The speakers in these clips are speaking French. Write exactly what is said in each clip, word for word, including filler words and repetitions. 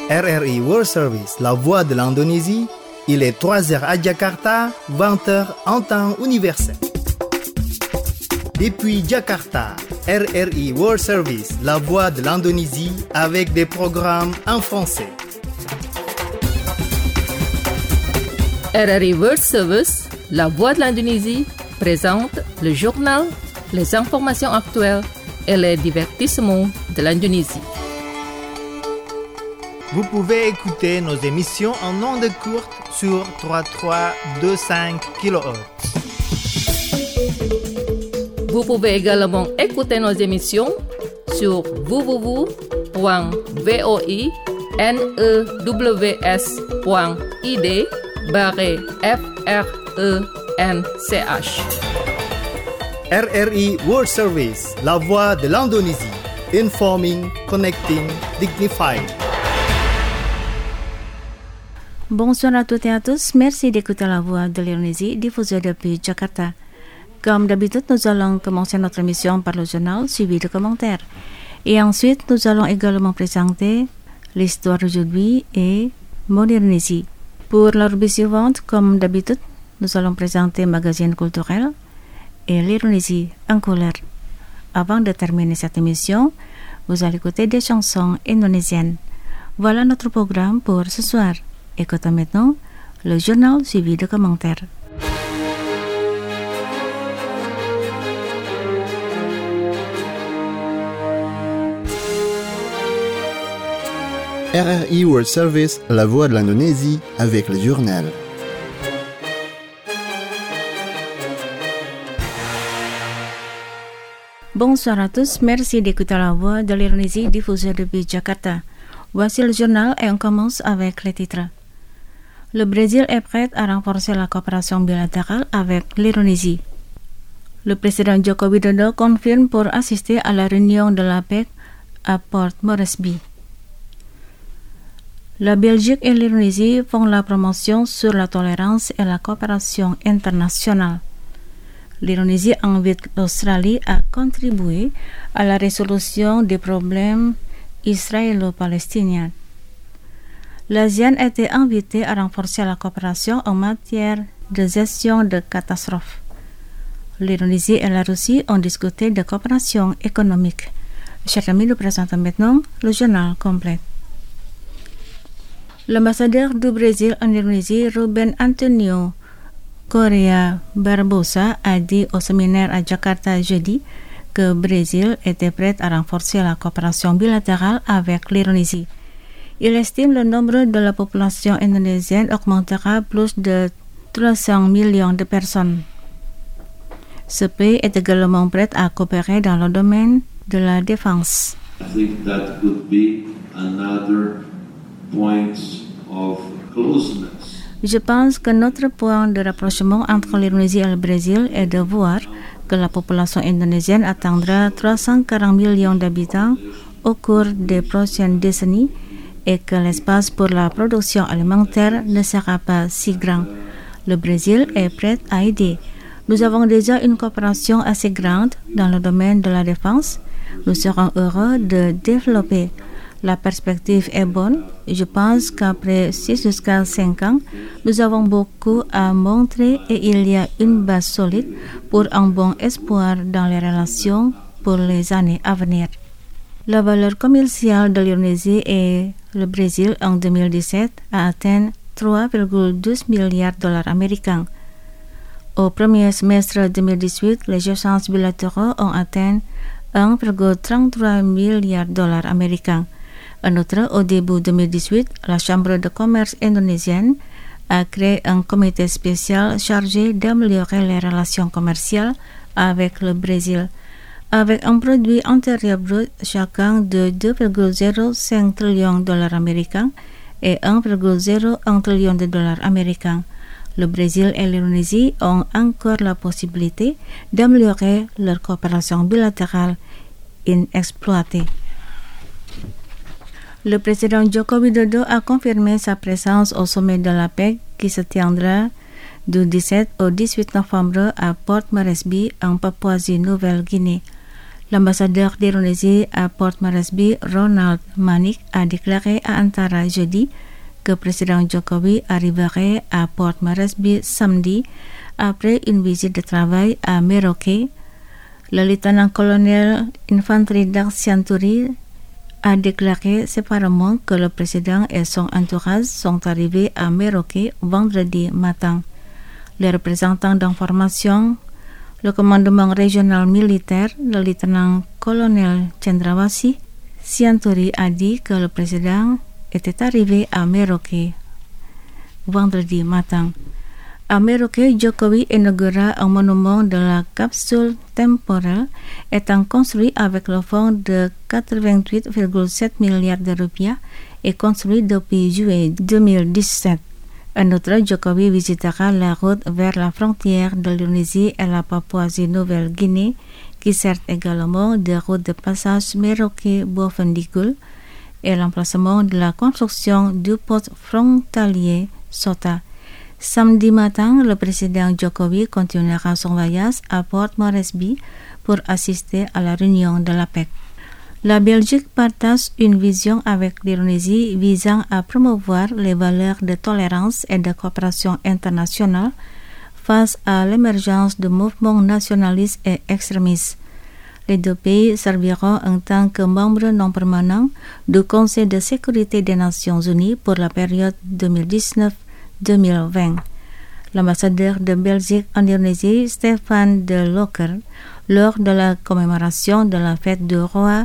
R R I World Service, la voix de l'Indonésie. Il est trois heures à Jakarta, vingt heures en temps universel. Depuis Jakarta, R R I World Service, la voix de l'Indonésie, avec des programmes en français. R R I World Service, la voix de l'Indonésie, présente le journal, les informations actuelles et les divertissements de l'Indonésie. Vous pouvez écouter nos émissions en ondes courtes sur trente-trois virgule vingt-cinq kilohertz. Vous pouvez également écouter nos émissions sur w w w point voinews point id barre f r e n c h. R R I World Service, la voix de l'Indonésie. Informing, connecting, dignified. Bonsoir à toutes et à tous, merci d'écouter la voix de l'Indonésie diffusée depuis Jakarta. Comme d'habitude, nous allons commencer notre émission par le journal suivi de commentaires. Et ensuite, nous allons également présenter l'histoire d'aujourd'hui et Modernésie. Pour la rubrique suivante, comme d'habitude, nous allons présenter le magazine culturel et l'Indonésie en couleur. Avant de terminer cette émission, vous allez écouter des chansons indonésiennes. Voilà notre programme pour ce soir. Écoutons maintenant le journal suivi de commentaires. R R I World Service, la voix de l'Indonésie, avec le journal. Bonsoir à tous, merci d'écouter la voix de l'Indonésie diffusée depuis Jakarta. Voici le journal et on commence avec les titres. Le Brésil est prêt à renforcer la coopération bilatérale avec l'Indonésie. Le président Joko Widodo confirme pour assister à la réunion de l'A P E C à Port Moresby. La Belgique et l'Indonésie font la promotion sur la tolérance et la coopération internationale. L'Indonésie invite l'Australie à contribuer à la résolution des problèmes israélo-palestiniens. L'ASEAN était invité à renforcer la coopération en matière de gestion de catastrophes. L'Indonésie et la Russie ont discuté de coopération économique. Chers amis, nous présentons maintenant le journal complet. L'ambassadeur du Brésil en Indonésie, Ruben Antonio Correa Barbosa, a dit au séminaire à Jakarta jeudi que le Brésil était prêt à renforcer la coopération bilatérale avec l'Indonésie. Il estime le nombre de la population indonésienne augmentera plus de trois cents millions de personnes. Ce pays est également prêt à coopérer dans le domaine de la défense. I think that could be another point of closeness. Je pense que notre point de rapprochement entre l'Indonésie et le Brésil est de voir que la population indonésienne atteindra trois cent quarante millions d'habitants au cours des prochaines décennies et que l'espace pour la production alimentaire ne sera pas si grand. Le Brésil est prêt à aider. Nous avons déjà une coopération assez grande dans le domaine de la défense. Nous serons heureux de développer. La perspective est bonne. Je pense qu'après six jusqu'à cinq ans, nous avons beaucoup à montrer et il y a une base solide pour un bon espoir dans les relations pour les années à venir. La valeur commerciale de l'Indonésie et le Brésil en deux mille dix-sept a atteint trois virgule douze milliards de dollars américains. Au premier semestre deux mille dix-huit, les échanges bilatéraux ont atteint un virgule trente-trois milliard de dollars américains. En outre, au début deux mille dix-huit, la Chambre de commerce indonésienne a créé un comité spécial chargé d'améliorer les relations commerciales avec le Brésil. Avec un produit intérieur brut chacun de deux virgule zéro cinq trillions de dollars américains et un virgule zéro un trillion de dollars américains. Le Brésil et l'Indonésie ont encore la possibilité d'améliorer leur coopération bilatérale inexploitée. Le président Joko Widodo a confirmé sa présence au sommet de l'A P E C qui se tiendra du dix-sept au dix-huit novembre à Port Moresby en Papouasie-Nouvelle-Guinée. L'ambassadeur d'Indonésie à Port Moresby, Ronald Manik, a déclaré à Antara jeudi que président Jokowi arriverait à Port Moresby samedi après une visite de travail à Merauke. Le lieutenant-colonel infanterie d'Arsianturi a déclaré séparément que le président et son entourage sont arrivés à Merauke vendredi matin. Les représentants d'information, le commandement régional militaire, le lieutenant-colonel Cendrawasih Sianturi a dit que le président était arrivé à Merauke vendredi matin. À Merauke, Jokowi inaugura un monument de la capsule temporelle étant construit avec le fonds de quatre-vingt-huit virgule sept milliards de rupiah et construit depuis juillet deux mille dix-sept. En outre, Jokowi visitera la route vers la frontière de l'Indonésie et la Papouasie-Nouvelle-Guinée, qui sert également de route de passage Merauke-Bovendigul et l'emplacement de la construction du port frontalier Sota. Samedi matin, le président Jokowi continuera son voyage à Port Moresby pour assister à la réunion de l'A P E C. La Belgique partage une vision avec l'Indonésie visant à promouvoir les valeurs de tolérance et de coopération internationale face à l'émergence de mouvements nationalistes et extrémistes. Les deux pays serviront en tant que membres non permanents du Conseil de sécurité des Nations Unies pour la période deux mille dix-neuf deux mille vingt. L'ambassadeur de Belgique en Indonésie, Stefan de Locker, lors de la commémoration de la fête du roi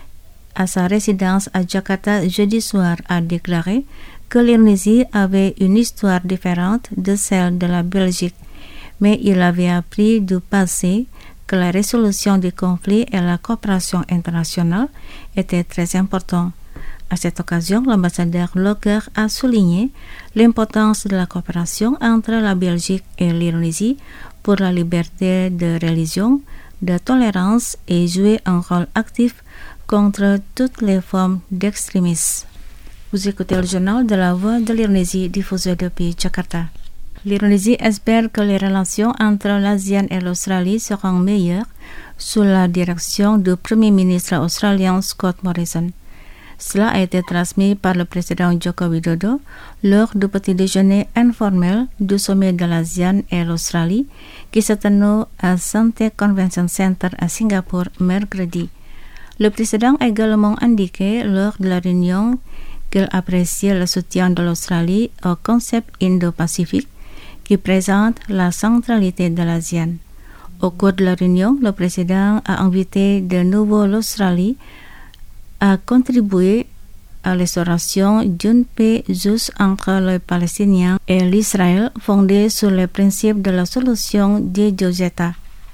à sa résidence à Jakarta jeudi soir, a déclaré que l'Indonésie avait une histoire différente de celle de la Belgique, mais il avait appris du passé que la résolution des conflits et la coopération internationale étaient très importantes. À cette occasion, l'ambassadeur Locker a souligné l'importance de la coopération entre la Belgique et l'Indonésie pour la liberté de religion, de tolérance et jouer un rôle actif contre toutes les formes d'extrémisme. Vous écoutez le journal de la Voix de l'Indonésie diffusé depuis Jakarta. L'Indonésie espère que les relations entre l'ASEAN et l'Australie seront meilleures sous la direction du Premier ministre australien Scott Morrison. Cela a été transmis par le président Joko Widodo lors du petit déjeuner informel du sommet de l'ASEAN et l'Australie qui s'est tenu à Suntec Convention Center à Singapour mercredi. Le président a également indiqué lors de la réunion qu'il appréciait le soutien de l'Australie au concept Indo-Pacifique qui présente la centralité de l'ASEAN. Au cours de la réunion, le président a invité de nouveau l'Australie à contribuer à l'instauration d'une paix juste entre les Palestiniens et l'Israël fondée sur les principes de la solution des deux États.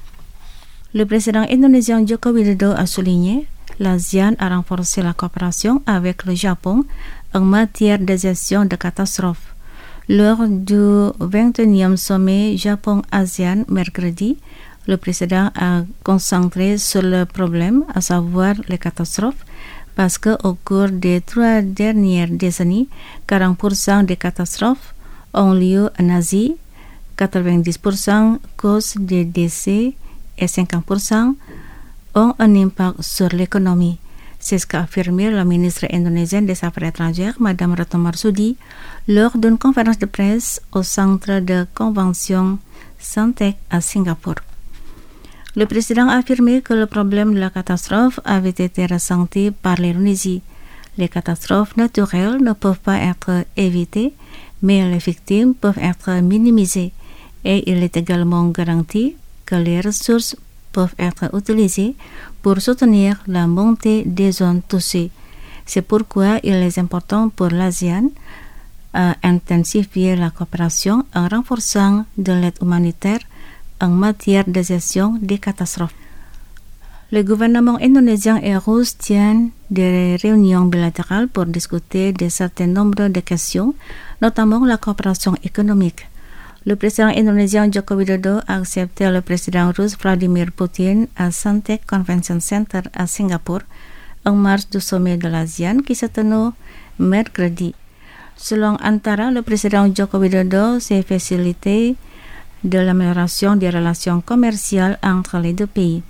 Le président indonésien Joko Widodo a souligné l'ASEAN a renforcé la coopération avec le Japon en matière de gestion de catastrophes. Lors du vingt et unième sommet Japon-ASEAN mercredi, le président a concentré sur le problème, à savoir les catastrophes, parce qu'au cours des trois dernières décennies, quarante pour cent des catastrophes ont lieu en Asie, quatre-vingt-dix pour cent causent des décès et cinquante pour cent ont un impact sur l'économie. C'est ce qu'a affirmé la ministre indonésienne des Affaires étrangères, Madame Retno Marsudi, lors d'une conférence de presse au centre de convention Suntec à Singapour. Le président a affirmé que le problème de la catastrophe avait été ressenti par l'Indonésie. Les catastrophes naturelles ne peuvent pas être évitées, mais les victimes peuvent être minimisées. Et il est également garanti que les ressources peuvent être utilisées pour soutenir la montée des zones touchées. C'est pourquoi il est important pour l'ASEAN d'intensifier la coopération en renforçant de l'aide humanitaire en matière de gestion des catastrophes. Le gouvernement indonésien et russe tiennent des réunions bilatérales pour discuter de certain nombre de questions, notamment la coopération économique. Le président indonésien Joko Widodo a accepté le président russe Vladimir Poutine à Suntec Convention Center à Singapour en marge du sommet de l'ASEAN qui s'est tenu mercredi. Selon Antara, le président Joko Widodo s'est félicité de l'amélioration des relations commerciales entre les deux pays.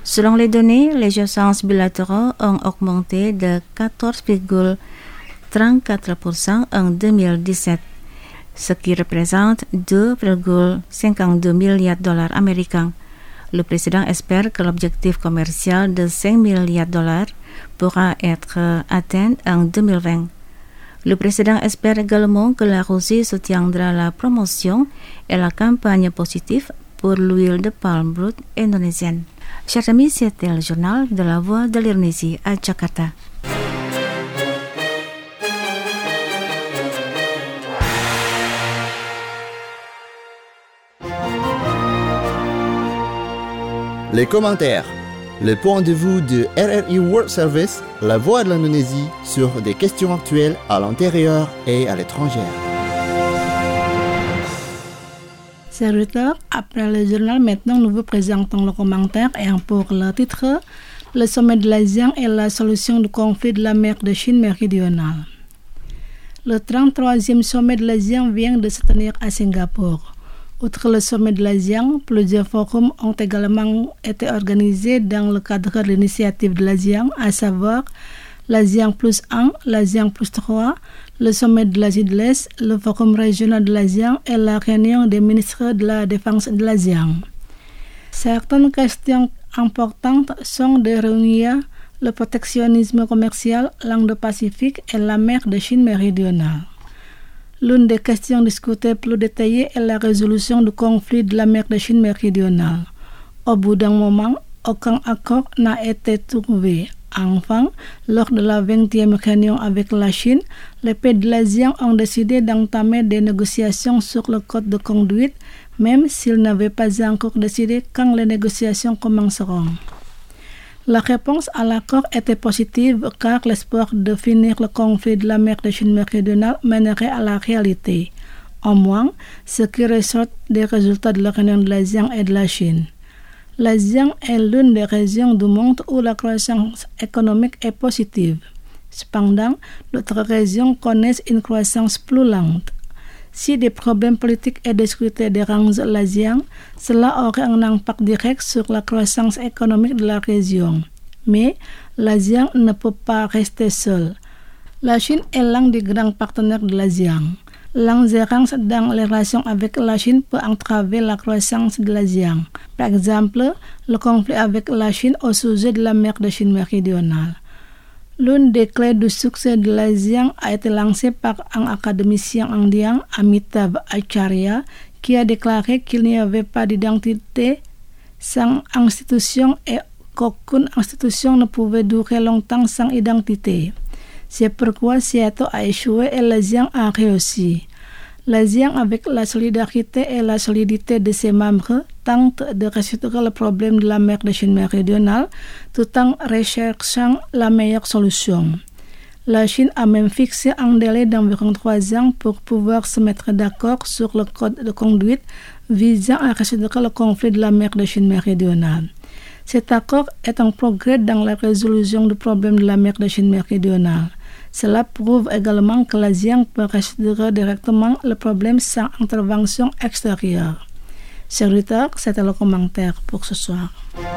Selon les données, les échanges bilatéraux ont augmenté de quatorze virgule trente-quatre pour cent en deux mille dix-sept, ce qui représente deux virgule cinquante-deux milliards de dollars américains. Le président espère que l'objectif commercial de cinq milliards de dollars pourra être atteint en deux mille vingt. Le président espère également que la Russie soutiendra la promotion et la campagne positive pour l'huile de palme brute indonésienne. Chers amis, c'était le journal de la Voix de l'Indonésie à Jakarta. Les commentaires. Le point de vue de R R I World Service, la voix de l'Indonésie, sur des questions actuelles à l'intérieur et à l'étranger. Chers auditeurs, après le journal, maintenant nous vous présentons le commentaire et pour le titre, le sommet de l'ASEAN et la solution du conflit de la mer de Chine méridionale. Le trente-troisième sommet de l'ASEAN vient de se tenir à Singapour. Outre le sommet de l'ASEAN, plusieurs forums ont également été organisés dans le cadre de l'initiative de l'ASEAN, à savoir l'ASEAN plus un, l'ASEAN plus trois, le sommet de l'Asie de l'Est, le forum régional de l'ASEAN et la réunion des ministres de la Défense de l'ASEAN. Certaines questions importantes sont de réunir le protectionnisme commercial, l'Indo-Pacifique et la mer de Chine méridionale. L'une des questions discutées plus détaillées est la résolution du conflit de la mer de Chine méridionale. Au bout d'un moment, aucun accord n'a été trouvé. Enfin, lors de la vingtième réunion avec la Chine, les pays de l'ASEAN ont décidé d'entamer des négociations sur le code de conduite, même s'ils n'avaient pas encore décidé quand les négociations commenceront. La réponse à l'accord était positive car l'espoir de finir le conflit de la mer de Chine méridionale mènerait à la réalité. Au moins, ce qui ressort des résultats de la réunion de l'ASEAN et de la Chine. L'ASEAN est l'une des régions du monde où la croissance économique est positive. Cependant, d'autres régions connaissent une croissance plus lente. Si des problèmes politiques et de sécurité dérangent l'ASEAN, cela aurait un impact direct sur la croissance économique de la région. Mais l'ASEAN ne peut pas rester seule. La Chine est l'un des grands partenaires de l'ASEAN. L'ingérence dans les relations avec la Chine peut entraver la croissance de l'ASEAN. Par exemple, le conflit avec la Chine au sujet de la mer de Chine méridionale. L'une des clés du succès de l'ASEAN a été lancée par un académicien indien, Amitabh Acharya, qui a déclaré qu'il n'y avait pas d'identité sans institution et qu'aucune institution ne pouvait durer longtemps sans identité. C'est pourquoi Seattle a échoué et l'ASEAN a réussi. L'ASEAN, avec la solidarité et la solidité de ses membres, tente de résoudre le problème de la mer de Chine méridionale tout en recherchant la meilleure solution. La Chine a même fixé un délai d'environ trois ans pour pouvoir se mettre d'accord sur le code de conduite visant à résoudre le conflit de la mer de Chine méridionale. Cet accord est un progrès dans la résolution du problème de la mer de Chine méridionale. Cela prouve également que l'ASEAN peut résoudre directement le problème sans intervention extérieure. Chers auditeurs, c'était le commentaire pour ce soir.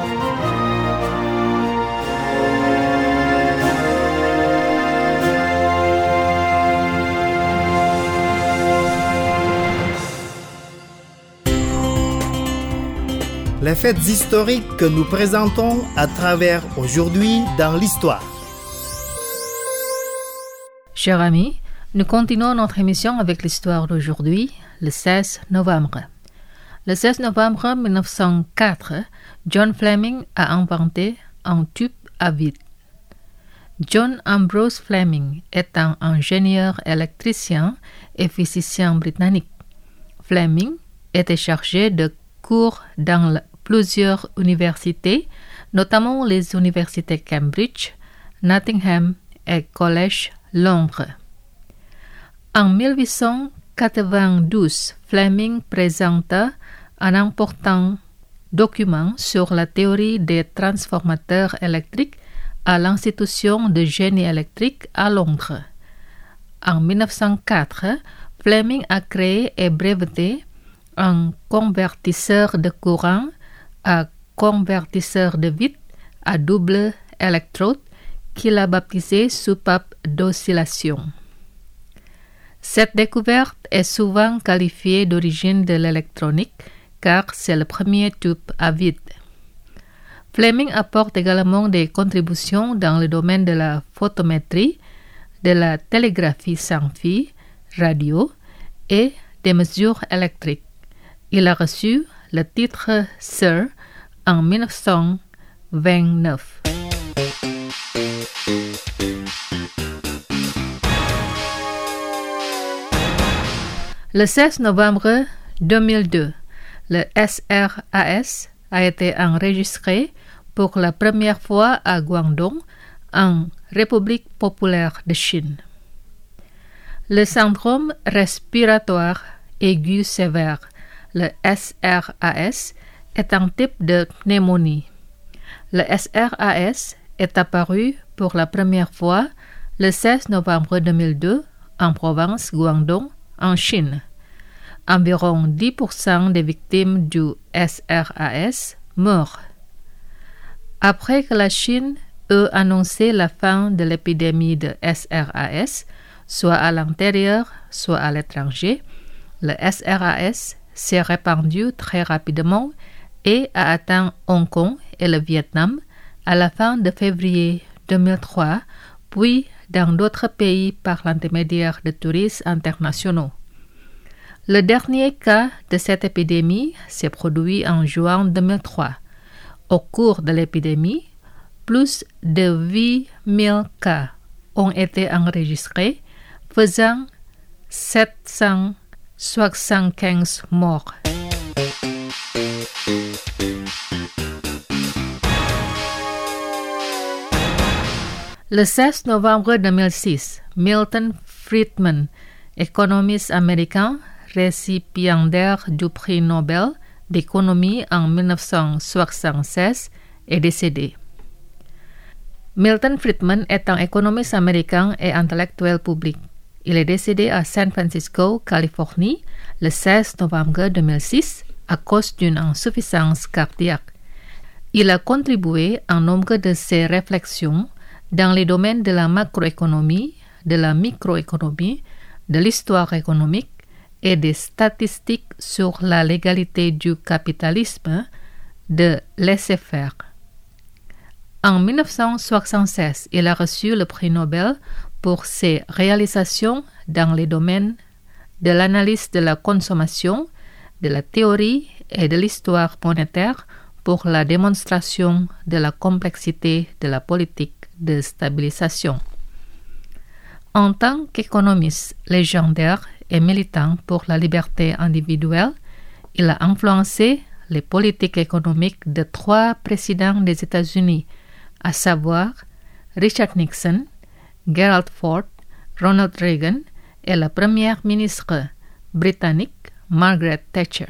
Les faits historiques que nous présentons à travers aujourd'hui dans l'histoire. Chers amis, nous continuons notre émission avec l'histoire d'aujourd'hui, le seize novembre. Le seize novembre mille neuf cent quatre, John Fleming a inventé un tube à vide. John Ambrose Fleming est un ingénieur électricien et physicien britannique. Fleming était chargé de cours dans la, plusieurs universités, notamment les universités Cambridge, Nottingham et Collège Londres. En mille huit cent quatre-vingt-douze, Fleming présenta un important document sur la théorie des transformateurs électriques à l'Institution de génie électrique à Londres. En mille neuf cent quatre, Fleming a créé et breveté un convertisseur de courant à convertisseur de vide à double électrode qu'il a baptisé soupape d'oscillation. Cette découverte est souvent qualifiée d'origine de l'électronique car c'est le premier tube à vide. Fleming apporte également des contributions dans le domaine de la photométrie, de la télégraphie sans fil, radio et des mesures électriques. Il a reçu le titre Sir en dix-neuf cent vingt-neuf. Le seize novembre deux mille deux, le S R A S a été enregistré pour la première fois à Guangdong, en République populaire de Chine. Le syndrome respiratoire aigu sévère, le S R A S, est un type de pneumonie. Le S R A S est apparu pour la première fois le seize novembre deux mille deux en province Guangdong, en Chine. Environ dix pour cent des victimes du S R A S meurent. Après que la Chine ait annoncé la fin de l'épidémie de S R A S, soit à l'intérieur, soit à l'étranger, le S R A S s'est répandu très rapidement et a atteint Hong Kong et le Vietnam à la fin de février deux mille trois, puis dans d'autres pays par l'intermédiaire de touristes internationaux. Le dernier cas de cette épidémie s'est produit en juin deux mille trois. Au cours de l'épidémie, plus de huit mille cas ont été enregistrés, faisant sept cent soixante-quinze morts. Le seize novembre deux mille six, Milton Friedman, économiste américain, récipiendaire du prix Nobel d'économie en dix-neuf cent soixante-seize, est décédé. Milton Friedman est un économiste américain et intellectuel public. Il est décédé à San Francisco, Californie, le seize novembre deux mille six à cause d'une insuffisance cardiaque. Il a contribué à nombre de ses réflexions dans les domaines de la macroéconomie, de la microéconomie, de l'histoire économique et des statistiques sur la légalité du capitalisme, de laisser-faire. En dix-neuf cent soixante-seize, il a reçu le prix Nobel pour ses réalisations dans les domaines de l'analyse de la consommation, de la théorie et de l'histoire monétaire pour la démonstration de la complexité de la politique de stabilisation. En tant qu'économiste légendaire et militant pour la liberté individuelle, il a influencé les politiques économiques de trois présidents des États-Unis, à savoir Richard Nixon, Gerald Ford, Ronald Reagan et la première ministre britannique Margaret Thatcher.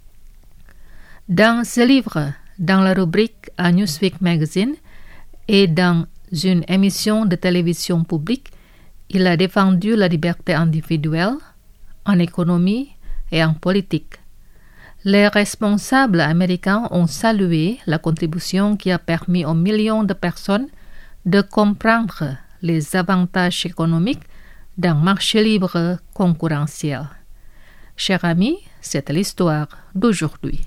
Dans ce livre, dans la rubrique à Newsweek Magazine et dans une émission de télévision publique, il a défendu la liberté individuelle en économie et en politique. Les responsables américains ont salué la contribution qui a permis aux millions de personnes de comprendre les avantages économiques d'un marché libre concurrentiel. Chers amis, c'est l'histoire d'aujourd'hui.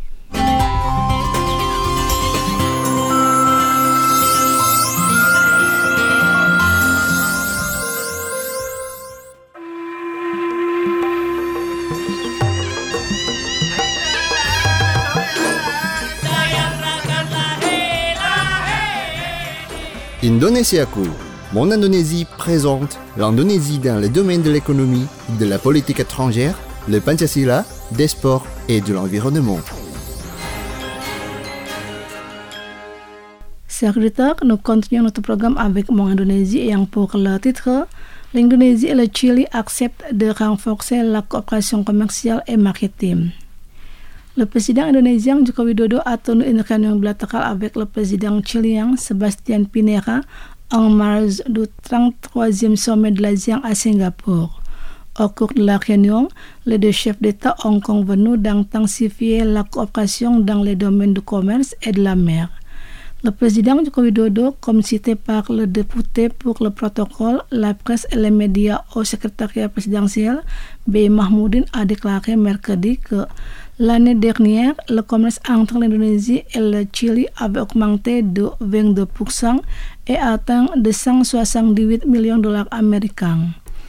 Indonesiaku. Mon Indonésie présente l'Indonésie dans le domaine de l'économie, de la politique étrangère, le Pancasila, des sports et de l'environnement. Chers auditeurs, nous continuons notre programme avec Mon Indonésie ayant pour le titre l'Indonésie et le Chili acceptent de renforcer la coopération commerciale et maritime. Le président indonésien Joko Widodo a tenu une réunion bilatérale avec le président chilien Sebastián Pinera en marge du trente-troisième sommet de l'ASEAN à Singapour. Au cours de la réunion, les deux chefs d'État ont convenu d'intensifier la coopération dans les domaines du commerce et de la mer. Le président Joko Widodo, comme cité par le député pour le protocole, la presse et les médias au secrétariat présidentiel, B. Mahmoudine, a déclaré mercredi que l'année dernière, le commerce entre l'Indonésie et le Chili avait augmenté de vingt-deux pour cent et atteint de cent soixante-dix-huit millions de dollars américains.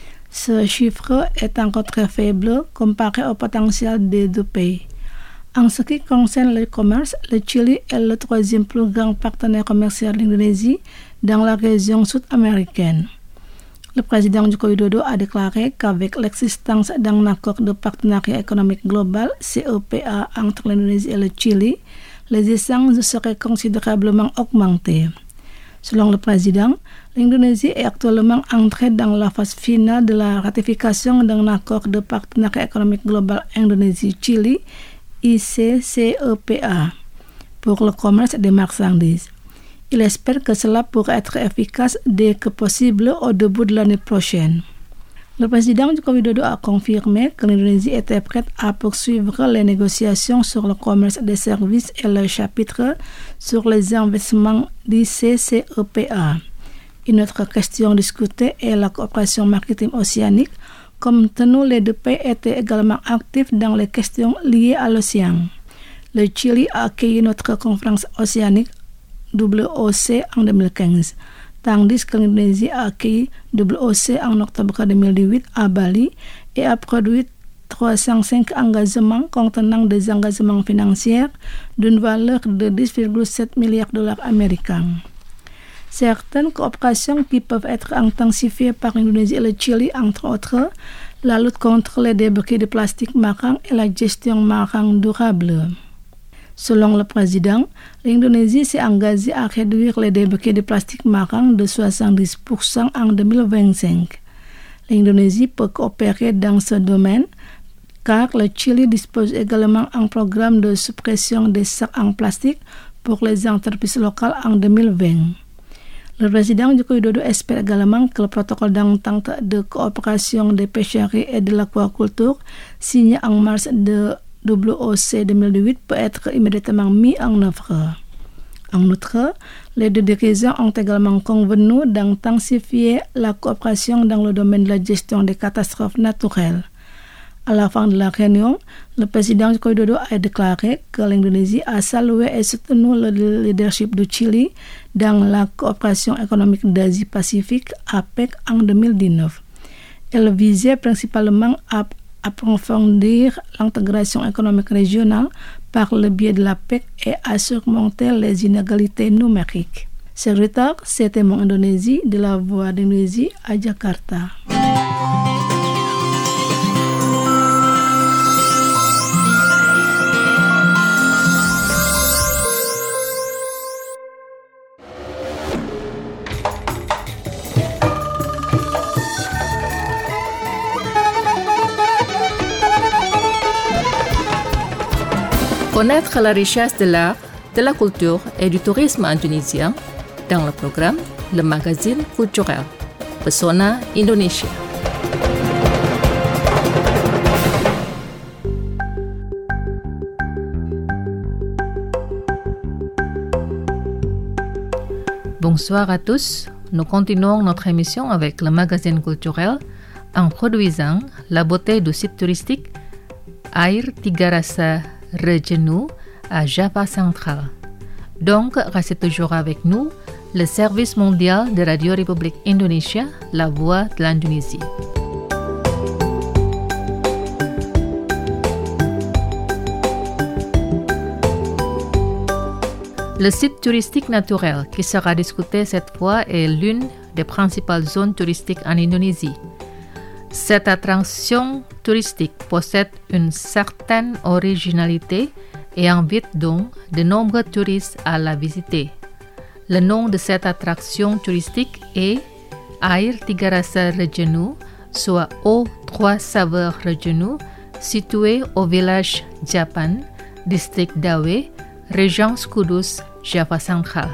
Ce chiffre est encore très faible comparé au potentiel des deux pays. En ce qui concerne le commerce, le Chili est le troisième plus grand partenaire commercial de l'Indonésie dans la région sud-américaine. Le président Joko Widodo a déclaré qu'avec l'existence d'un accord de partenariat économique global, C E P A, entre l'Indonésie et le Chili, les échanges seraient considérablement augmentés. Selon le président, l'Indonésie est actuellement entrée dans la phase finale de la ratification d'un accord de partenariat économique global Indonésie-Chili, I C C E P A, pour le commerce des marchandises. Il espère que cela pourra être efficace dès que possible au début de l'année prochaine. Le président Joko Widodo a confirmé que l'Indonésie était prête à poursuivre les négociations sur le commerce des services et le chapitre sur les investissements d'I C C E P A. Une autre question discutée est la coopération maritime océanique, comme tenu les deux pays étaient également actifs dans les questions liées à l'océan. Le Chili a accueilli notre conférence océanique W O C en deux mille quinze, tandis que l'Indonésie a accueilli W O C en octobre deux mille dix-huit à Bali et a produit trois cent cinq engagements contenant des engagements financiers d'une valeur de dix virgule sept milliards de dollars américains. Certaines coopérations qui peuvent être intensifiées par l'Indonésie et le Chili, entre autres, la lutte contre les débris de plastique marin et la gestion marine durable. Selon le président, l'Indonésie s'est engagée à réduire les débris de plastique marin de soixante-dix pour cent en deux mille vingt-cinq. L'Indonésie peut coopérer dans ce domaine car le Chili dispose également d'un programme de suppression des sacs en plastique pour les entreprises locales en deux mille vingt. Le président Joko Widodo espère également que le protocole d'entente de coopération des pêcheries et de l'aquaculture signé en mars de W O C deux mille dix-huit peut être immédiatement mis en œuvre. En outre, les deux dirigeants ont également convenu d'intensifier la coopération dans le domaine de la gestion des catastrophes naturelles. À la fin de la réunion, le président Joko Widodo a déclaré que l'Indonésie a salué et soutenu le leadership du Chili dans la coopération économique d'Asie-Pacifique A P E C en deux mille dix-neuf. Elle visait principalement à approfondir l'intégration économique régionale par le biais de la P E C et à surmonter les inégalités numériques. Secrétaire, c'était mon Indonésie de la Voix d'Indonésie à Jakarta. Connaître la richesse de l'art, de la culture et du tourisme indonésien dans le programme Le Magazine Culturel, Pesona Indonesia. Bonsoir à tous, nous continuons notre émission avec le Magazine Culturel en produisant la beauté du site touristique Air Tiga Rasa Rejenu à Java Central. Donc, restez toujours avec nous, le service mondial de Radio République Indonésia, la voix de l'Indonésie. Le site touristique naturel qui sera discuté cette fois est l'une des principales zones touristiques en Indonésie. Cette attraction touristique possède une certaine originalité et invite donc de nombreux touristes à la visiter. Le nom de cette attraction touristique est Air Tiga Rasa Rejenu, soit Eau Trois Saveurs Rejenu, situé au village Japan, district Dawe, région Kudus, Java Central.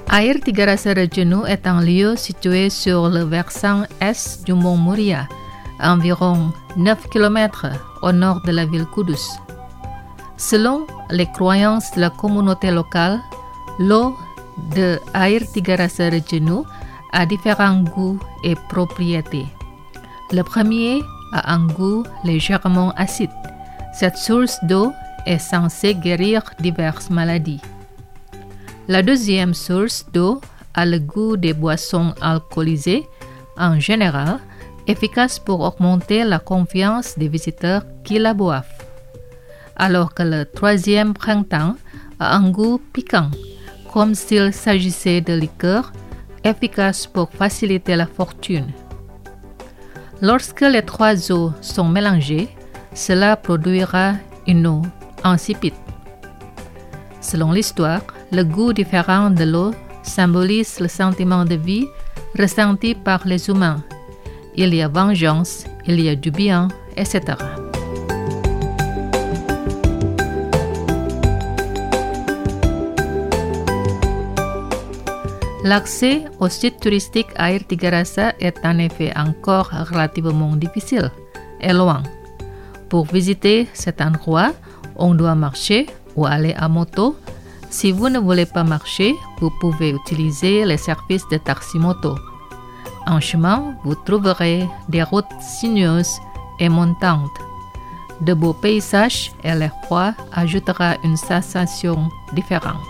Air Tiga-Rasa Rejenu est un lieu situé sur le versant est du mont Moriah, à environ neuf kilomètres au nord de la ville Kudus. Selon les croyances de la communauté locale, l'eau de Air Tiga-Rasa Rejenu a différents goûts et propriétés. Le premier a un goût légèrement acide. Cette source d'eau est censée guérir diverses maladies. La deuxième source d'eau a le goût des boissons alcoolisées, en général, efficace pour augmenter la confiance des visiteurs qui la boivent. Alors que le troisième printemps a un goût piquant, comme s'il s'agissait de liqueur, efficace pour faciliter la fortune. Lorsque les trois eaux sont mélangées, cela produira une eau insipide. Selon l'histoire, le goût différent de l'eau symbolise le sentiment de vie ressenti par les humains. Il y a vengeance, il y a du bien, et cetera. L'accès au site touristique Air Tiga-Rasa est en effet encore relativement difficile et loin. Pour visiter cet endroit, on doit marcher ou aller à moto. Si vous ne voulez pas marcher, vous pouvez utiliser les services de taxi-moto. En chemin, vous trouverez des routes sinueuses et montantes. De beaux paysages et l'air froid ajoutera une sensation différente.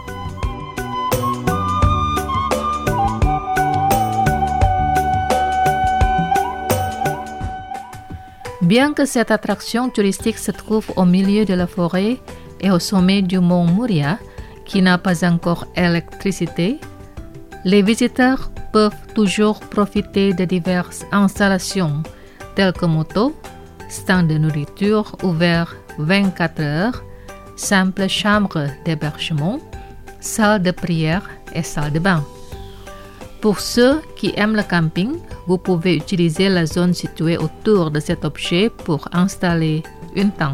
Bien que cette attraction touristique se trouve au milieu de la forêt et au sommet du mont Moriah, qui n'a pas encore d'électricité, les visiteurs peuvent toujours profiter de diverses installations telles que motos, stands de nourriture ouverts vingt-quatre heures, simples chambres d'hébergement, salles de prière et salles de bain. Pour ceux qui aiment le camping, vous pouvez utiliser la zone située autour de cet objet pour installer une tente.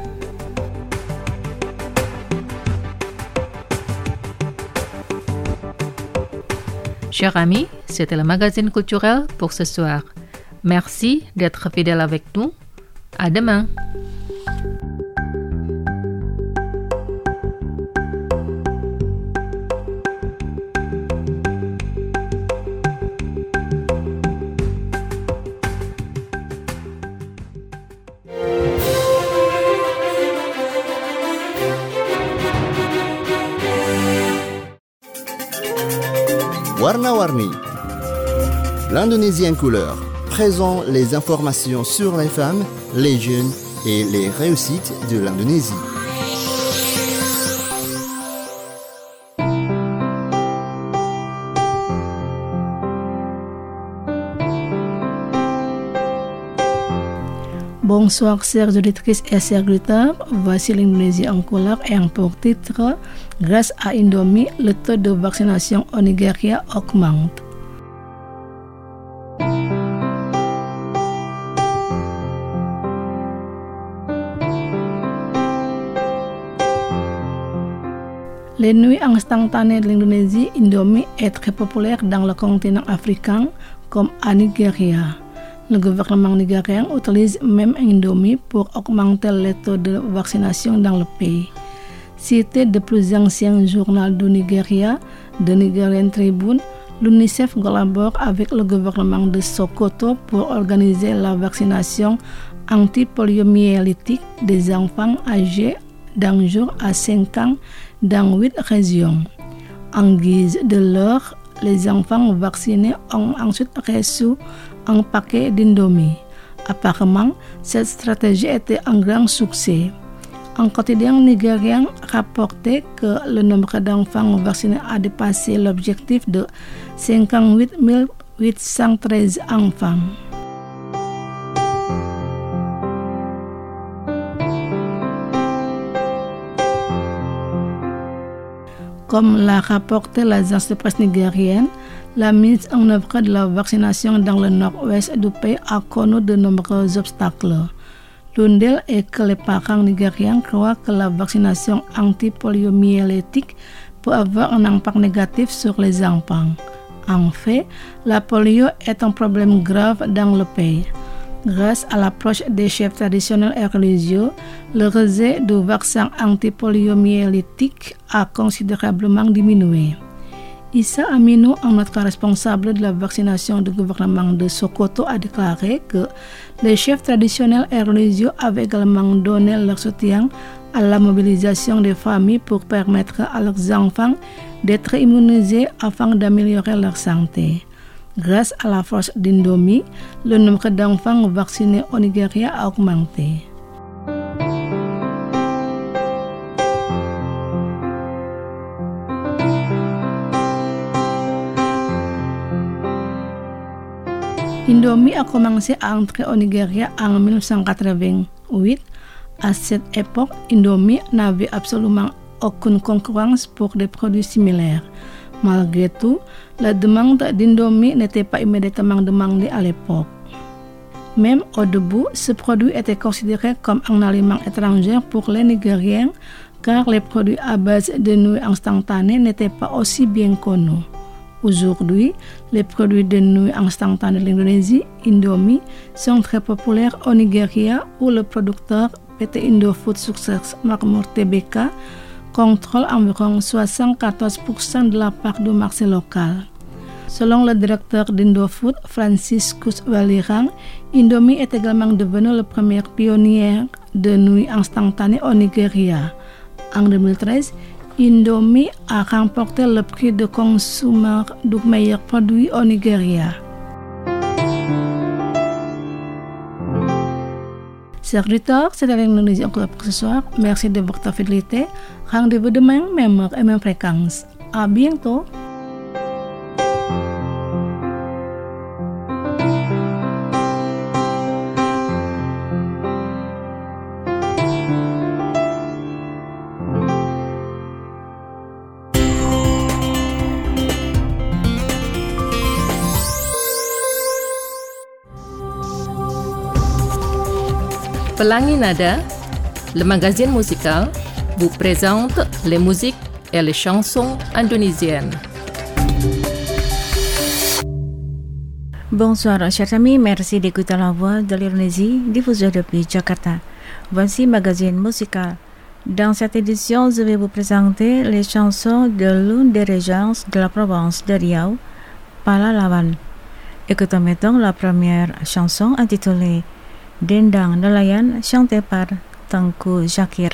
Chers amis, c'était le magazine culturel pour ce soir. Merci d'être fidèles avec nous. À demain. Warna-Warni, l'Indonésie en couleur, présente les informations sur les femmes, les jeunes et les réussites de l'Indonésie. Bonsoir chers auditrices et chers auditeurs, voici l'Indonésie en couleur et en pour titre, grâce à Indomie, le taux de vaccination au Nigeria augmente. Les nuits instantanées de l'Indonésie, Indomie est très populaire dans le continent africain comme à Nigeria. Le gouvernement nigérien utilise même Indomie pour augmenter le taux de vaccination dans le pays. Cité de plus anciens journaux du Nigeria, The Nigerian Tribune, l'UNICEF collabore avec le gouvernement de Sokoto pour organiser la vaccination anti-poliomyélitique des enfants âgés d'un jour à cinq ans dans huit régions. En guise de l'heure, les enfants vaccinés ont ensuite reçu un paquet d'Indomie. Apparemment, cette stratégie était un grand succès. Un quotidien nigérien rapportait que le nombre d'enfants vaccinés a dépassé l'objectif de cinquante-huit mille huit cent treize enfants. Comme l'a rapporté l'agence de presse nigérienne, la mise en œuvre de la vaccination dans le nord-ouest du pays a connu de nombreux obstacles. L'un d'eux est que les parents nigériens croient que la vaccination anti-poliomyélitique peut avoir un impact négatif sur les enfants. En fait, la polio est un problème grave dans le pays. Grâce à l'approche des chefs traditionnels et religieux, le rejet du vaccin antipoliomyélitique a considérablement diminué. Issa Aminou, un autre responsable de la vaccination du gouvernement de Sokoto, a déclaré que les chefs traditionnels et religieux avaient également donné leur soutien à la mobilisation des familles pour permettre à leurs enfants d'être immunisés afin d'améliorer leur santé. Grâce à la force d'Indomie, le nombre d'enfants vaccinés au Nigeria a augmenté. Indomie a commencé à entrer au Nigeria en mille neuf cent quatre-vingt-huit. À cette époque, Indomie n'avait absolument aucune concurrence pour des produits similaires. Malgré tout, la demande d'Indomie n'était pas immédiatement demandée à l'époque. Même au début, ce produit était considéré comme un aliment étranger pour les Nigériens car les produits à base de nouilles instantanées n'étaient pas aussi bien connus. Aujourd'hui, les produits de nouilles instantanées de l'Indonésie, Indomie, sont très populaires au Nigeria où le producteur P T Indofood Success Makmur T B K contrôle environ soixante-quatorze pour cent de la part du marché local. Selon le directeur d'Indofood, Franciscus Welirang, Indomie est également devenu le premier pionnier de nouilles instantanées au Nigeria. En deux mille treize, Indomie a remporté le prix de consommateur du meilleur produit au Nigeria. Chers auditeurs, c'est avec nous les encore pour ce soir. Merci de votre fidélité. Rendez-vous demain, même heure et même fréquence. À bientôt. Pelangi Nada, le magazine musical, vous présente les musiques et les chansons indonésiennes. Bonsoir chers amis, merci d'écouter la voix de l'Indonésie diffusée depuis Jakarta. Voici magazine musical. Dans cette édition, je vais vous présenter les chansons de l'une des régions de la province de Riau, Palalawan. Écoutons maintenant la première chanson intitulée Dendang Nelayan, chantée par Tengku Zakir.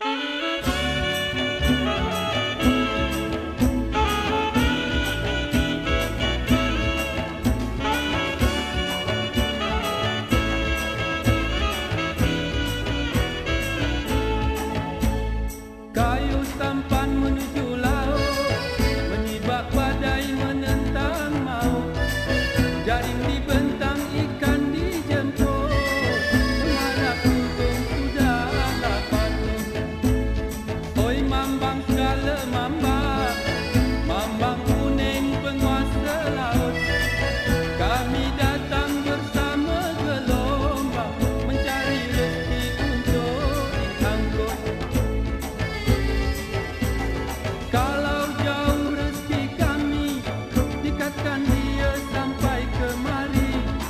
Kayu sampan menuju laut, menyibak badai menentang maut, jaring dibentang ikan dijemput, mengharap untung sudahlah patuh. Oi mambang segala mambang, mambang kuning penguasa laut, kami datang bersama gelombang, mencari rezeki untuk diangkut. Kalau jauh rezeki kami, dekatkan dia sampai kemari.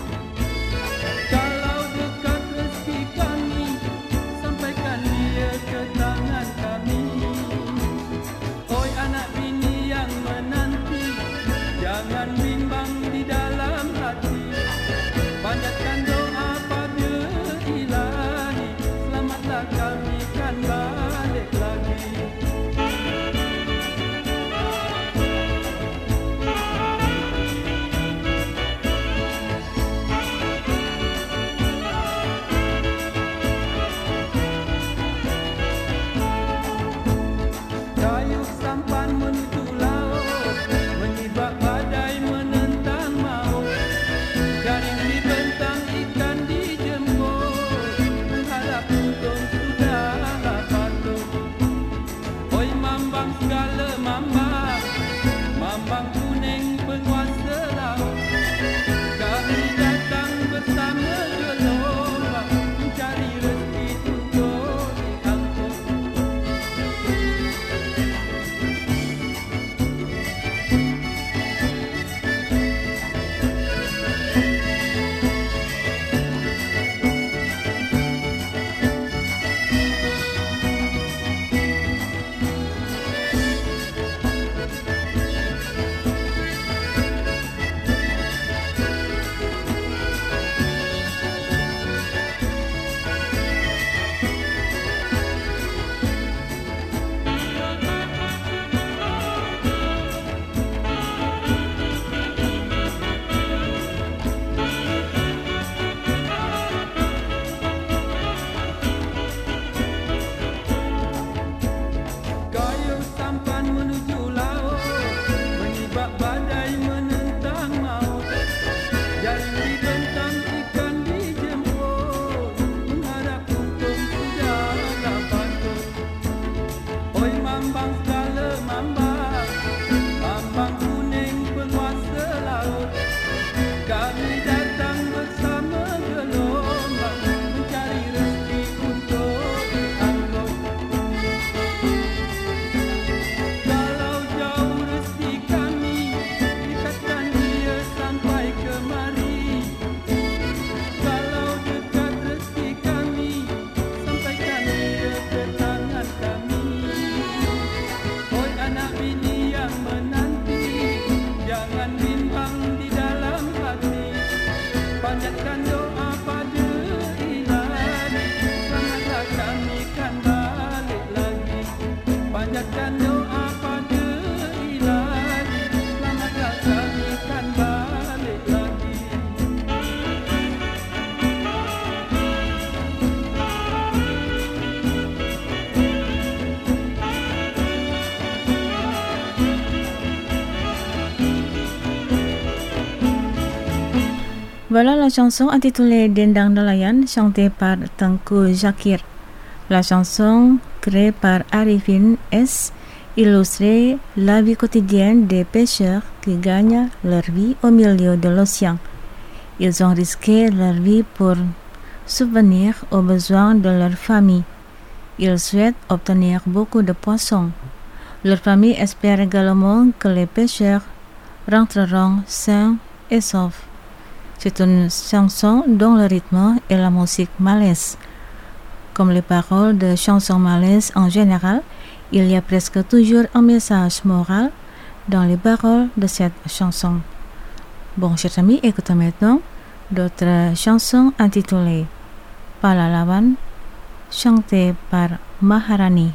Kalau dekat rezeki kami, sampaikan dia ke tangan kami. Oi anak bini yang menanti, jangan bimbang di dalam hati. Panjatkan doa pada Ilahi, selamatlah kami kan balik lagi. Kayu sampan menuju laut, menyibak badai menentang maut, jaring dibentang ikan dijemput, mengharap untung sudahlah patuh. Oi mambang segala mambang, mambang kuning penguasa laut, kami datang bersama gelombang, mencari rezeki untuk diangkut. menyibak badai menentang maut. Jaring dibentang ikan dijemput, mengharap untung sudahlah patut. Oi mambang segala mambang, mambang kuning penguasa laut. Kami datang bersama gelombang, mencari rezeki untuk diangkut. Kalau jauh rezeki kami, dekatkan dia sampai kemari. Kalau dekat rezeki kami, sampaikan dia ke tangan kami. Oi anak bini yang menanti, jangan bimbang di dalam hati. Panjatkan doa pada Ilahi, selamatlah kami kan balik lagi. Panjatkan doa pada Ilahi, selamatlah kami kan balik lagi. Voilà la chanson intitulée Dendang Nelayan, chantée par Tengku Zakir. La chanson, créée par Arifin S, illustrait la vie quotidienne des pêcheurs qui gagnent leur vie au milieu de l'océan. Ils ont risqué leur vie pour subvenir aux besoins de leur famille. Ils souhaitent obtenir beaucoup de poissons. Leur famille espère également que les pêcheurs rentreront sains et saufs. C'est une chanson dont le rythme est la musique malaise. Comme les paroles de chansons malaises en général, il y a presque toujours un message moral dans les paroles de cette chanson. Bon, chers amis, écoutons maintenant d'autres chansons intitulées Palalawan, chantée par Maharani.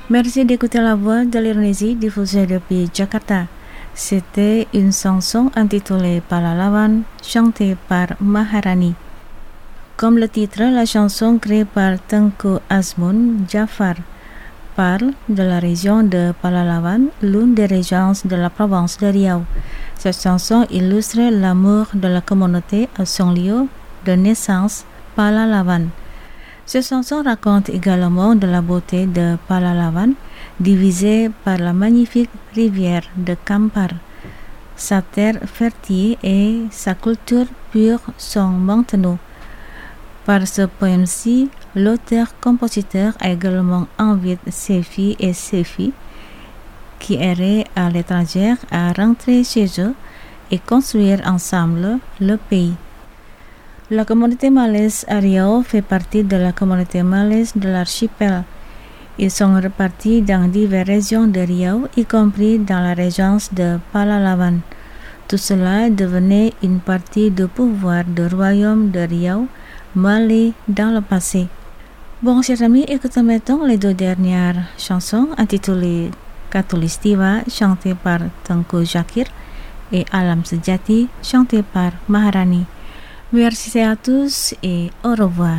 Merci d'écouter la voix de l'Indonésie diffusée depuis Jakarta. C'était une chanson intitulée Pahlawan, chantée par Maharani. Comme le titre, la chanson créée par Tengku Azmun Jafar parle de la région de Pahlawan, l'une des régions de la province de Riau. Cette chanson illustre l'amour de la communauté à son lieu de naissance, Pahlawan. Cette chanson raconte également de la beauté de Pahlawan, divisée par la magnifique rivière de Kampar. Sa terre fertile et sa culture pure sont maintenues. Par ce poème-ci, l'auteur-compositeur a également invité ses filles et ses filles qui erraient à l'étranger à rentrer chez eux et construire ensemble le pays. La communauté malaise à Riau fait partie de la communauté malaise de l'archipel. Ils sont répartis dans diverses régions de Riau, y compris dans la région de Pahlawan. Tout cela devenait une partie du pouvoir du royaume de Riau, Malais dans le passé. Bon, chers amis, écoutons maintenant les deux dernières chansons intitulées Katulistiwa, chantée par Tengku Zakir, et Alam Sejati, chantée par Maharani. Merci à tous et au revoir.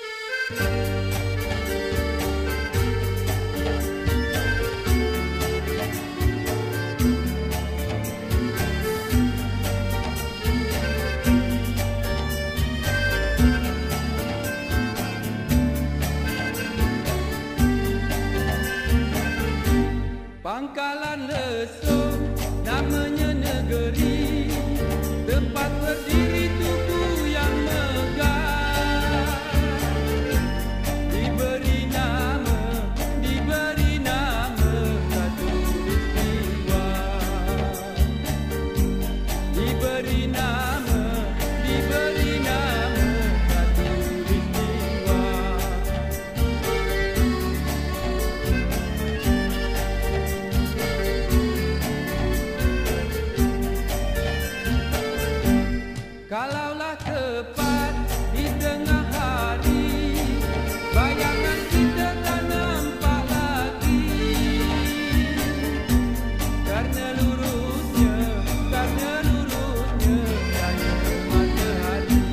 Pangkalan Lesung namanya negeri, tempat berdiri tugu yang megah. Diberi nama, diberi nama Katulistiwa. Diberi nama, diberi nama Katulistiwa. Kalaulah tepat di tengah hari, bayangan kita tak nampak lagi. Karena lurusnya, karena lurusnya hanya matahari.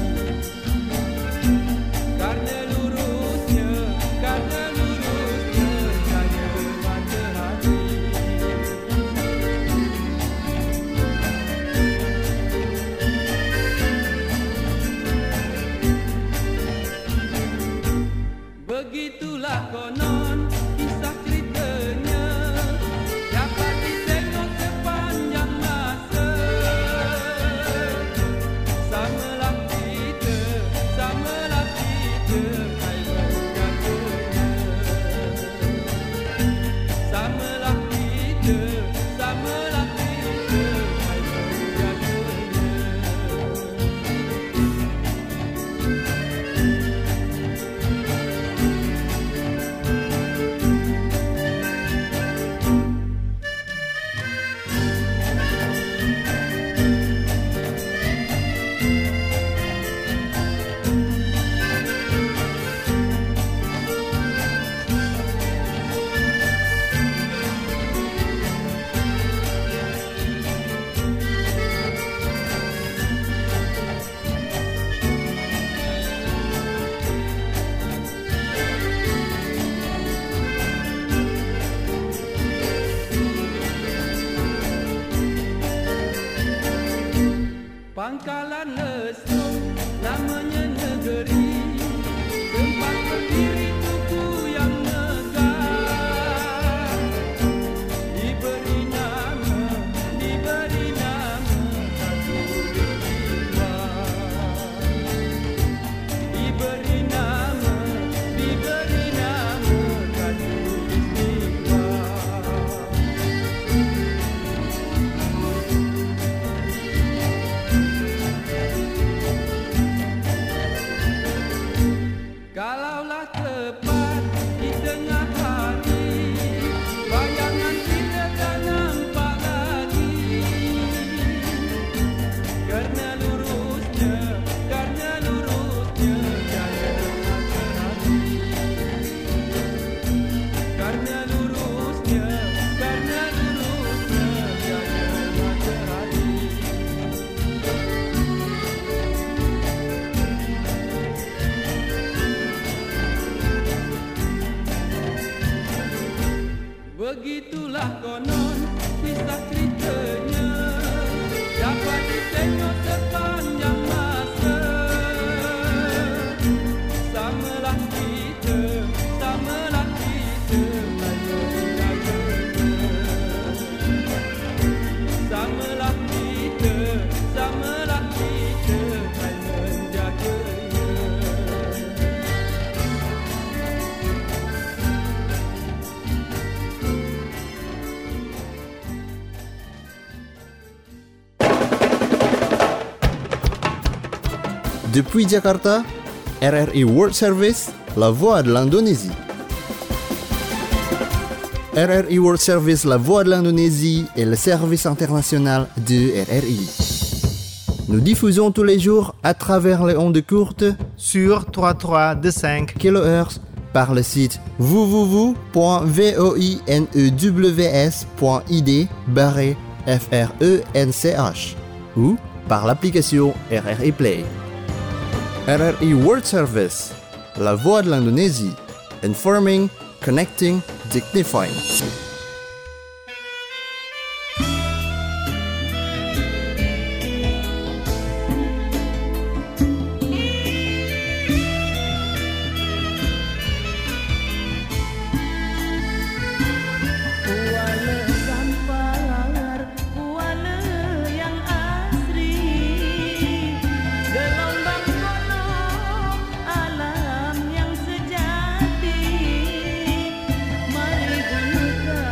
Karena lurusnya, karena lurusnya hanya matahari. Begitulah konon kisah ceritanya, dapat ditengok sepanjang masa. Samalah kita, samalah kita, hai menjaganya. Samalah kita, samalah kita, hai menjaganya. Pangkalan Lesung namanya negeri, tempat berdiri tugu yang megah. Diberi nama, diberi nama Katulistiwa. Diberi nama, diberi nama Katulistiwa. Begitulah konon kisah ceritanya, dapat ditengok sepanjang masa. Samalah kita, samalah kita, menjaganya. Samalah kita, samalah kita, menjaganya. Depuis Jakarta, R R I World Service, la voix de l'Indonésie. R R I World Service, la voix de l'Indonésie est le service international de R R I. Nous diffusons tous les jours à travers les ondes courtes sur trois trois deux cinq kilohertz par le site w w w point voinews point i d barré F R E N C H ou par l'application R R I Play. R R I World Service, la voix de l'Indonésie, informing, connecting, dignifying. Alam yang sejati, mari gunakan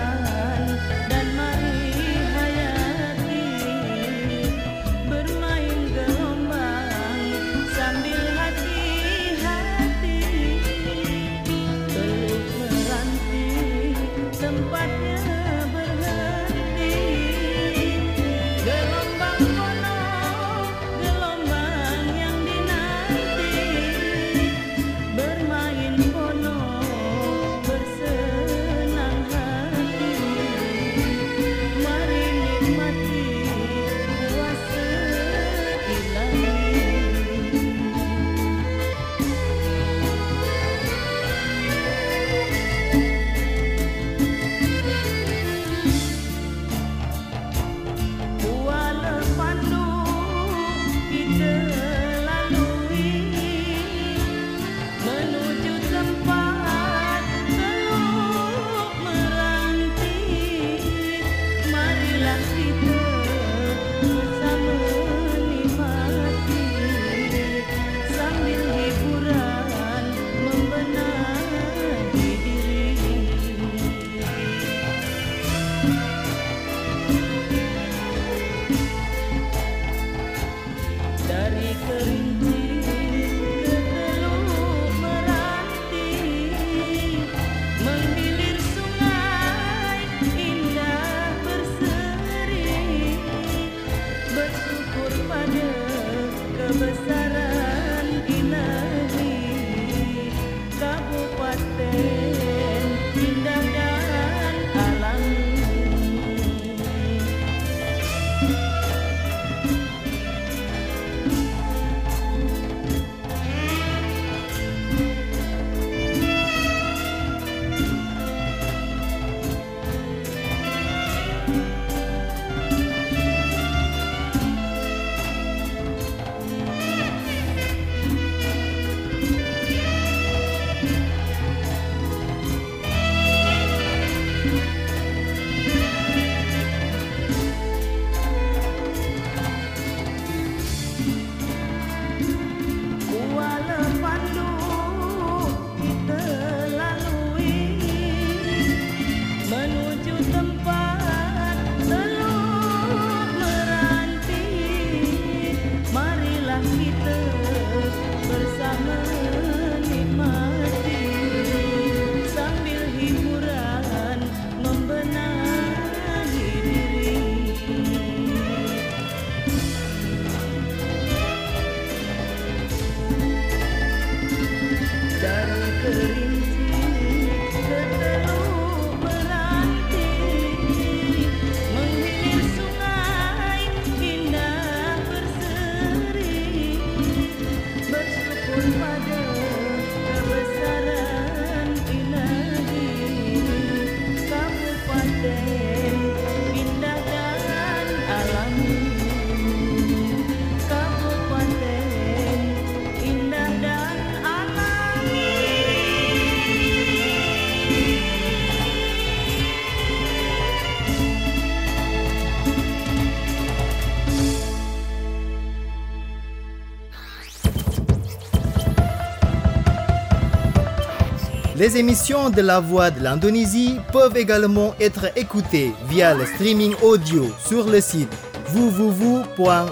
Les émissions de La Voix de l'Indonésie peuvent également être écoutées via le streaming audio sur le site w w w point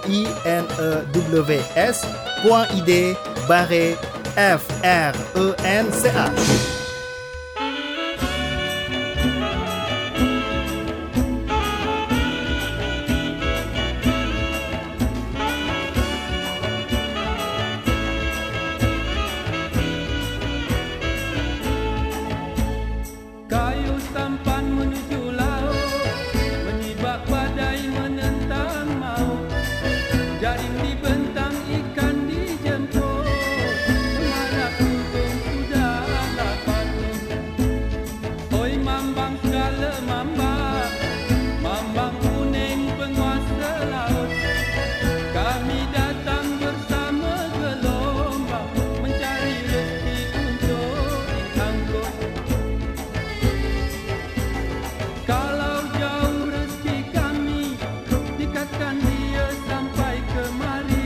voinews point i d barre f r e n c h. Kayu sampan menuju laut, menyibak badai menentang maut. Jaring dibentang, ikan dijemput, mengharap untung sudahlah patut. Oi mambang segala mambang, mambang kuning penguasa laut. Kami datang bersama gelombang, mencari rezeki untuk diangkut. Kalau jauh rezeki kami, dekatkan dia sampai kemari.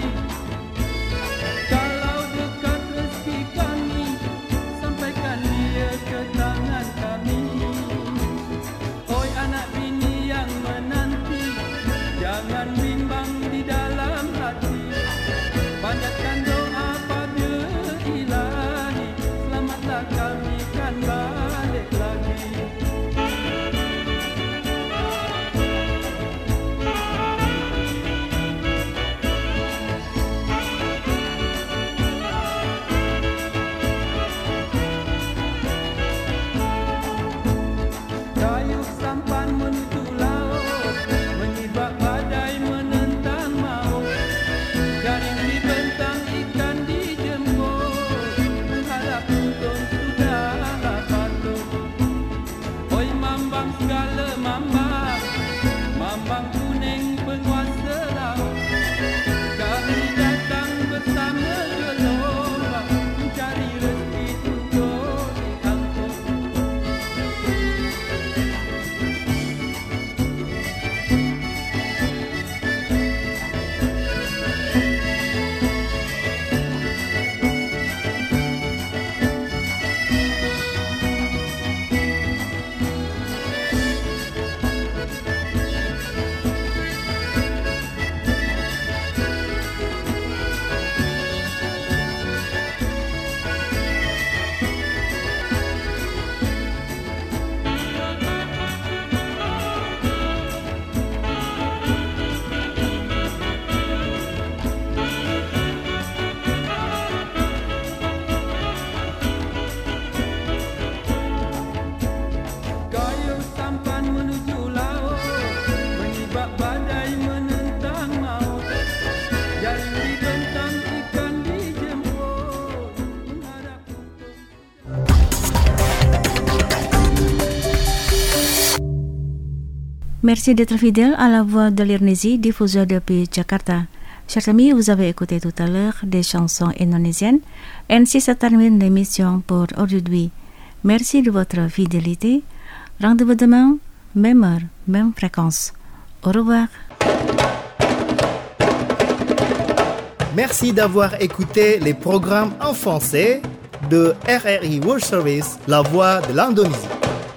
Kalau dekat rezeki kami, sampaikan dia ke tangan kami. Oi anak bini yang menanti, jangan bimbang di dalam hati. Panjatkan doa pada Ilahi, selamatlah kami kan balik lagi. Kayu sampan menuju laut, menyibak badai menentang maut. Jaring dibentang, ikan dijemput, mengharap untung sudahlah patut. Oi mambang segala mambang, mambang kuning penguasa laut. Kami datang bersama gelombang, mencari rezeki untuk diangkut. Kayu sampan menuju laut, menyibak badai menentang maut. Jaring dibentang, ikan dijemput, mengharap untung. Merci d'être fidèle à la voix de l'Indonésie, diffusée depuis Jakarta. Chers amis, vous avez écouté tout à l'heure des chansons indonésiennes. Ainsi se termine l'émission pour aujourd'hui. Merci de votre fidélité. Rendez-vous demain, même heure, même fréquence. Au revoir. Merci d'avoir écouté les programmes en français de R R I World Service, La Voix de l'Indonésie.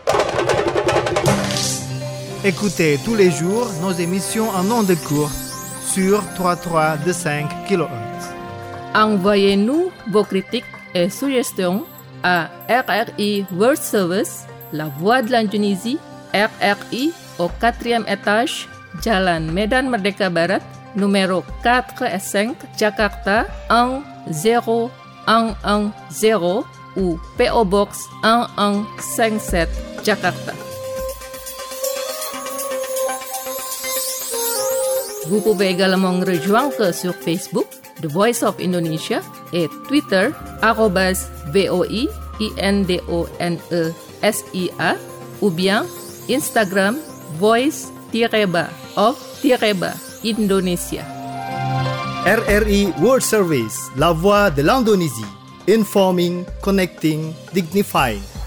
Écoutez tous les jours nos émissions en ondes courtes sur trois trois deux cinq kilohertz. Envoyez-nous vos critiques et suggestions à R R I World Service, La Voix de l'Indonésie, R R I au quatrième étage, Jalan Medan Merdeka Barat, numéro quatre et cinq, Jakarta un zéro un un zéro ou P O Box un un cinq sept, Jakarta. Vous pouvez également nous rejoindre sur Facebook, The Voice of Indonesia, et Twitter, arobase V O I I N D O N E S I A, ou bien Instagram, voice-of-indonesia. R R I World Service, La Voix de l'Indonésie. Informing, connecting, dignifying.